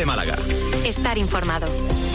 COPE Málaga. Estar informado.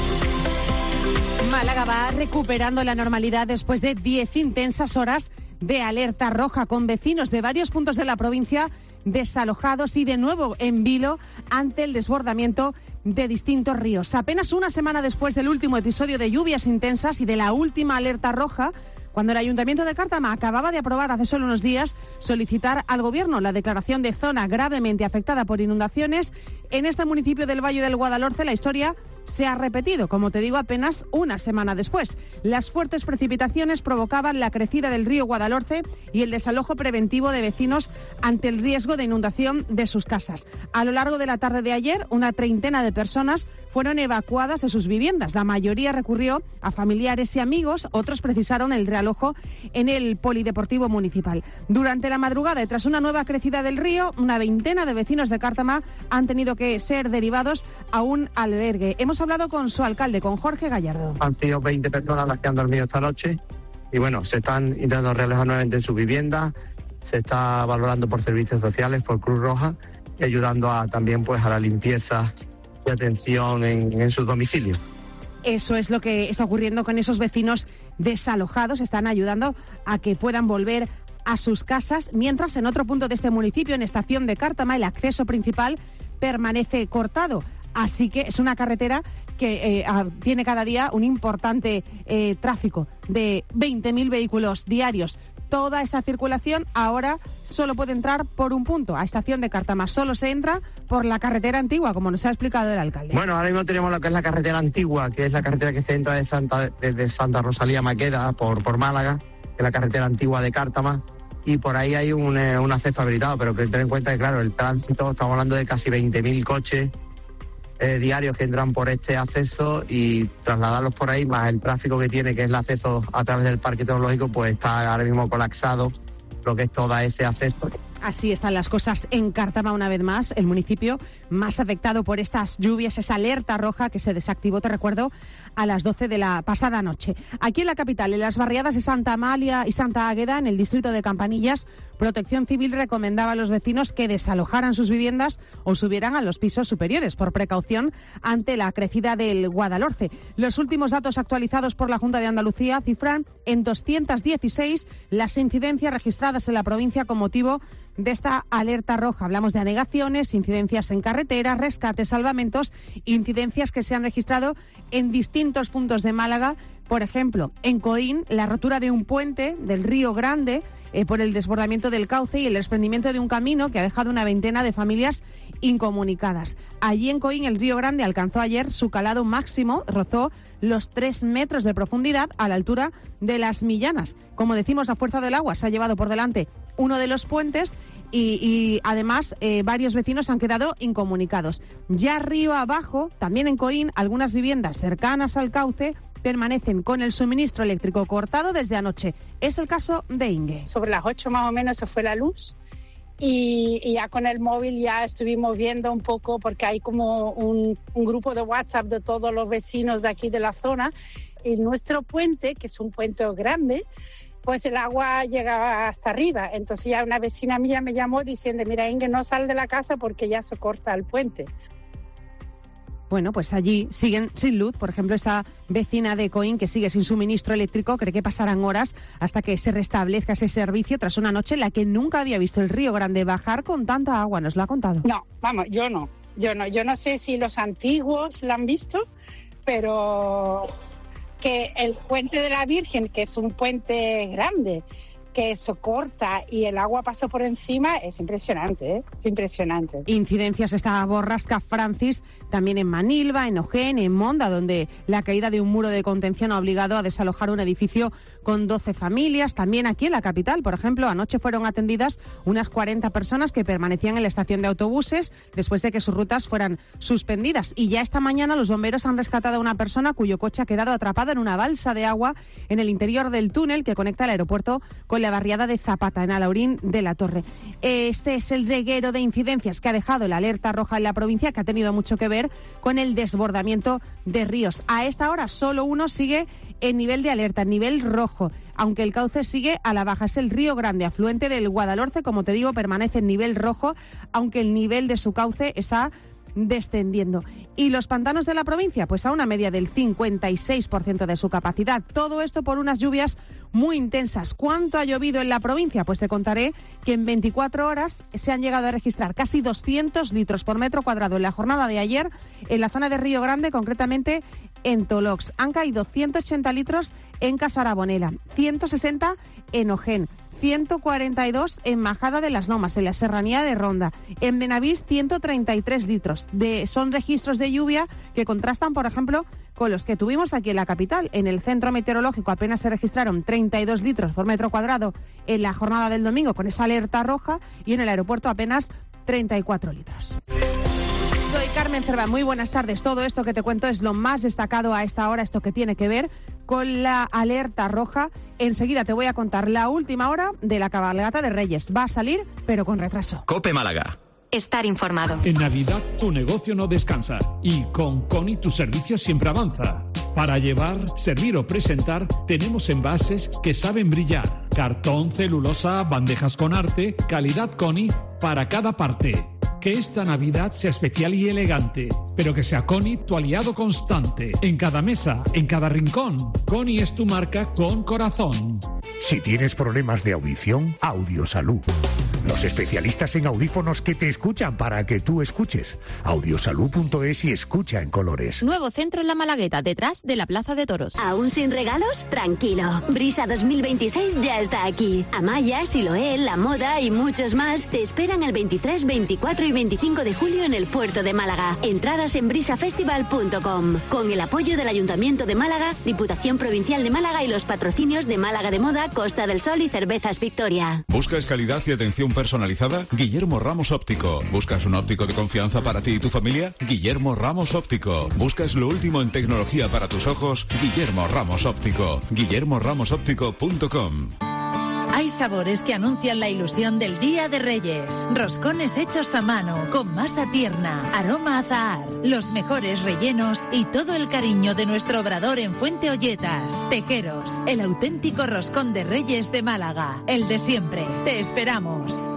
Málaga va recuperando la normalidad después de 10 intensas horas de alerta roja, con vecinos de varios puntos de la provincia desalojados y de nuevo en vilo ante el desbordamiento de distintos ríos. Apenas una semana después del último episodio de lluvias intensas y de la última alerta roja, cuando el Ayuntamiento de Cártama acababa de aprobar hace solo unos días solicitar al Gobierno la declaración de zona gravemente afectada por inundaciones, en este municipio del Valle del Guadalhorce la historia se ha repetido, como te digo, apenas una semana después. Las fuertes precipitaciones provocaban la crecida del río Guadalhorce y el desalojo preventivo de vecinos ante el riesgo de inundación de sus casas. A lo largo de la tarde de ayer, una treintena de personas fueron evacuadas de sus viviendas. La mayoría recurrió a familiares y amigos, otros precisaron el realojo en el polideportivo municipal. Durante la madrugada y tras una nueva crecida del río, una veintena de vecinos de Cártama han tenido que ser derivados a un albergue. Hemos hablado con su alcalde, con Jorge Gallardo. Han sido 20 personas las que han dormido esta noche y bueno, se están intentando realojar nuevamente en sus viviendas, se está valorando por servicios sociales, por Cruz Roja y ayudando también pues a la limpieza y atención en sus domicilios. Eso es lo que está ocurriendo con esos vecinos desalojados, están ayudando a que puedan volver a sus casas, mientras en otro punto de este municipio, en Estación de Cártama, el acceso principal permanece cortado. Así que es una carretera que tiene cada día un importante tráfico de 20.000 vehículos diarios. Toda esa circulación ahora solo puede entrar por un punto, a Estación de Cártama. Solo se entra por la carretera antigua, como nos ha explicado el alcalde. Bueno, ahora mismo tenemos lo que es la carretera antigua, que es la carretera que se entra desde Santa Rosalía Maqueda por Málaga, que es la carretera antigua de Cártama. Y por ahí hay un acceso habilitado, pero que tener en cuenta que, claro, el tránsito, estamos hablando de casi 20.000 coches diarios que entran por este acceso y trasladarlos por ahí, más el tráfico que tiene, que es el acceso a través del Parque Tecnológico, pues está ahora mismo colapsado lo que es todo ese acceso. Así están las cosas en Cártama una vez más, el municipio más afectado por estas lluvias, esa alerta roja que se desactivó, te recuerdo, a las 12 de la pasada noche. Aquí en la capital, en las barriadas de Santa Amalia y Santa Águeda, en el distrito de Campanillas, Protección Civil recomendaba a los vecinos que desalojaran sus viviendas o subieran a los pisos superiores por precaución ante la crecida del Guadalhorce. Los últimos datos actualizados por la Junta de Andalucía cifran en 216 las incidencias registradas en la provincia con motivo de esta alerta roja. Hablamos de anegaciones, incidencias en carreteras, rescates, salvamentos, incidencias que se han registrado en distintos puntos de Málaga. Por ejemplo, en Coín, la rotura de un puente del Río Grande por el desbordamiento del cauce y el desprendimiento de un camino que ha dejado una veintena de familias incomunicadas. Allí en Coín, el Río Grande alcanzó ayer su calado máximo, rozó los 3 metros de profundidad a la altura de Las Millanas. Como decimos, la fuerza del agua se ha llevado por delante uno de los puentes y además varios vecinos han quedado incomunicados. Ya río abajo, también en Coín, algunas viviendas cercanas al cauce permanecen con el suministro eléctrico cortado desde anoche. Es el caso de Inge. Sobre las 8 más o menos se fue la luz y ya con el móvil ya estuvimos viendo un poco, porque hay como un grupo de WhatsApp de todos los vecinos de aquí de la zona. Y nuestro puente, que es un puente grande, pues el agua llegaba hasta arriba. Entonces ya una vecina mía me llamó diciendo, mira, Inge, no sal de la casa porque ya se corta el puente. Bueno, pues allí siguen sin luz. Por ejemplo, esta vecina de Coín que sigue sin suministro eléctrico cree que pasarán horas hasta que se restablezca ese servicio tras una noche en la que nunca había visto el Río Grande bajar con tanta agua. ¿Nos lo ha contado? No, vamos, yo no. Yo no sé si los antiguos la han visto, pero que el puente de la Virgen, que es un puente grande, que se corta y el agua pasa por encima, es impresionante, ¿eh? Es impresionante. Incidencias esta borrasca Francis también en Manilva, en Ojén, en Monda, donde la caída de un muro de contención ha obligado a desalojar un edificio con 12 familias. También aquí en la capital, por ejemplo, anoche fueron atendidas unas 40 personas que permanecían en la estación de autobuses después de que sus rutas fueran suspendidas. Y ya esta mañana los bomberos han rescatado a una persona cuyo coche ha quedado atrapado en una balsa de agua en el interior del túnel que conecta el aeropuerto con la barriada de Zapata, en Alaurín de la Torre. Este es el reguero de incidencias que ha dejado la alerta roja en la provincia, que ha tenido mucho que ver con el desbordamiento de ríos. A esta hora solo uno sigue en nivel de alerta, en nivel rojo, aunque el cauce sigue a la baja. Es el Río Grande, afluente del Guadalhorce, como te digo, permanece en nivel rojo, aunque el nivel de su cauce está descendiendo. ¿Y los pantanos de la provincia? Pues a una media del 56% de su capacidad. Todo esto por unas lluvias muy intensas. ¿Cuánto ha llovido en la provincia? Pues te contaré que en 24 horas se han llegado a registrar casi 200 litros por metro cuadrado en la jornada de ayer en la zona de Río Grande, concretamente en Tolox. Han caído 180 litros en Casarabonela, 160 en Ojén, 142 en Majada de las Lomas, en la serranía de Ronda. En Benavís, 133 litros. Son registros de lluvia que contrastan, por ejemplo, con los que tuvimos aquí en la capital. En el centro meteorológico apenas se registraron 32 litros por metro cuadrado en la jornada del domingo con esa alerta roja, y en el aeropuerto apenas 34 litros. Soy Carmen Cerva, muy buenas tardes. Todo esto que te cuento es lo más destacado a esta hora, esto que tiene que ver con la alerta roja. Enseguida te voy a contar la última hora de la cabalgata de Reyes. Va a salir, pero con retraso. COPE Málaga. Estar informado. En Navidad tu negocio no descansa y con CONI tu servicio siempre avanza. Para llevar, servir o presentar tenemos envases que saben brillar. Cartón, celulosa, bandejas con arte, calidad CONI para cada parte. Que esta Navidad sea especial y elegante, pero que sea CONI tu aliado constante. En cada mesa, en cada rincón. CONI es tu marca con corazón. Si tienes problemas de audición, Audiosalud. Los especialistas en audífonos que te escuchan para que tú escuches. Audiosalud.es y escucha en colores. Nuevo centro en La Malagueta, detrás de la Plaza de Toros. ¿Aún sin regalos? Tranquilo. Brisa 2026 ya está aquí. Amaya, Siloé, La Moda y muchos más te esperan el 23, 24 y 25 de julio en el puerto de Málaga. Entradas en brisafestival.com. Con el apoyo del Ayuntamiento de Málaga, Diputación Provincial de Málaga y los patrocinios de Málaga de Moda, Costa del Sol y Cervezas Victoria. ¿Buscas calidad y atención personalizada? Guillermo Ramos Óptico. ¿Buscas un óptico de confianza para ti y tu familia? Guillermo Ramos Óptico. ¿Buscas lo último en tecnología para tus ojos? Guillermo Ramos Óptico. guillermoramosoptico.com. Hay sabores que anuncian la ilusión del Día de Reyes. Roscones hechos a mano, con masa tierna, aroma a azahar, los mejores rellenos y todo el cariño de nuestro obrador en Fuente Olletas. Tejeros, el auténtico roscón de Reyes de Málaga. El de siempre. Te esperamos.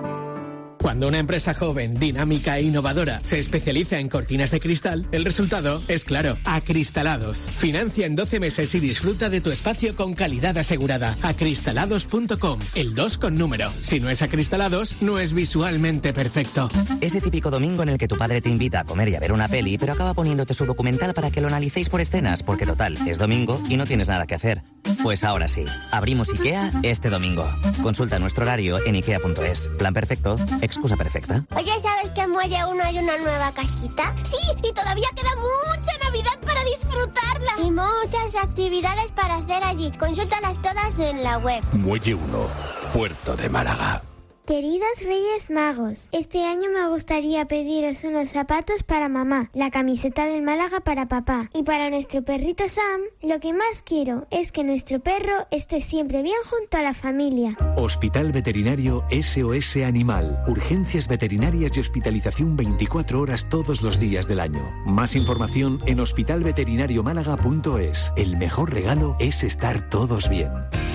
Cuando una empresa joven, dinámica e innovadora se especializa en cortinas de cristal, el resultado es claro: Acristalados. Financia en 12 meses y disfruta de tu espacio con calidad asegurada. Acristalados.com, el 2 con número. Si no es Acristalados, no es visualmente perfecto. Ese típico domingo en el que tu padre te invita a comer y a ver una peli, pero acaba poniéndote su documental para que lo analicéis por escenas, porque total, es domingo y no tienes nada que hacer. Pues ahora sí, abrimos IKEA este domingo. Consulta nuestro horario en ikea.es. Plan perfecto, excusa perfecta. Oye, ¿sabes que en Muelle 1 hay una nueva cajita? Sí, y todavía queda mucha Navidad para disfrutarla. Y muchas actividades para hacer allí. Consúltalas todas en la web. Muelle 1, Puerto de Málaga. Queridos Reyes Magos, este año me gustaría pediros unos zapatos para mamá, la camiseta del Málaga para papá. Y para nuestro perrito Sam, lo que más quiero es que nuestro perro esté siempre bien junto a la familia. Hospital Veterinario SOS Animal. Urgencias veterinarias y hospitalización 24 horas todos los días del año. Más información en hospitalveterinariomálaga.es. El mejor regalo es estar todos bien.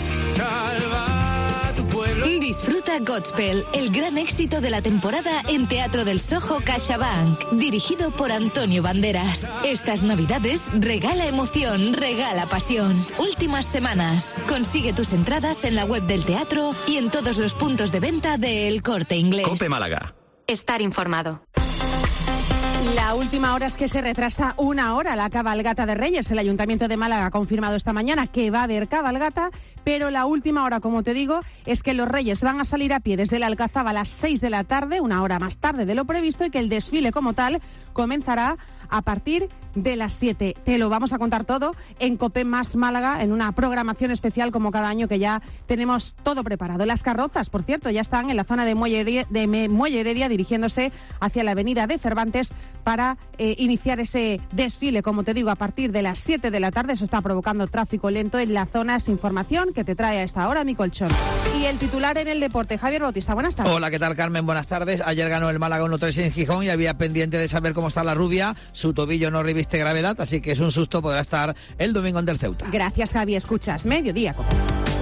Disfruta Godspell, el gran éxito de la temporada en Teatro del Soho CaixaBank, dirigido por Antonio Banderas. Estas Navidades regala emoción, regala pasión. Últimas semanas. Consigue tus entradas en la web del teatro y en todos los puntos de venta de El Corte Inglés. COPE Málaga. Estar informado. La última hora es que se retrasa una hora la cabalgata de Reyes. El Ayuntamiento de Málaga ha confirmado esta mañana que va a haber cabalgata, pero la última hora, como te digo, es que los Reyes van a salir a pie desde el Alcazaba a las 6 de la tarde, una hora más tarde de lo previsto, y que el desfile como tal comenzará a partir de las 7. Te lo vamos a contar todo en COPE Más Málaga, en una programación especial como cada año, que ya tenemos todo preparado. Las carrozas, por cierto, ya están en la zona de Muelle Heredia dirigiéndose hacia la avenida de Cervantes para iniciar ese desfile, como te digo, a partir de las 7 de la tarde. Eso está provocando tráfico lento en la zona. Es información que te trae a esta hora mi colchón. Y el titular en el deporte, Javier Bautista, buenas tardes. Hola, ¿qué tal, Carmen? Buenas tardes. Ayer ganó el Málaga 1-3 en Gijón y había pendiente de saber cómo está la rubia. Su tobillo no reviste gravedad, así que es un susto, podrá estar el domingo ante el Ceuta. Gracias, Javi. Escuchas Mediodía, COPE.